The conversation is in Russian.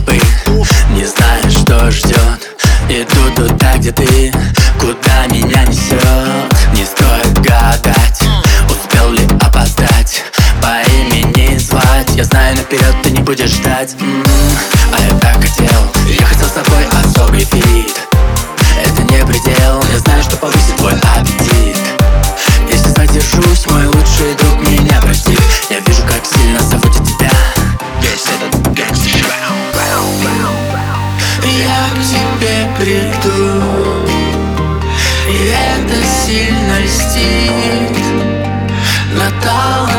толпы. Не знаешь, что ждет. Иду туда, где ты, куда меня несет. Не стоит гадать, успел ли опоздать, по имени звать. Я знаю наперед, ты не будешь ждать. А я так хотел, я хотел с тобой особый вид. Это не предел, я знаю, что повысит твой аппетит. Если задержусь, мой лучший друг меня простит. Я вижу, как сильно заводит тебя весь этот гангстер. Я к тебе приду, и это сильно льстит. Натал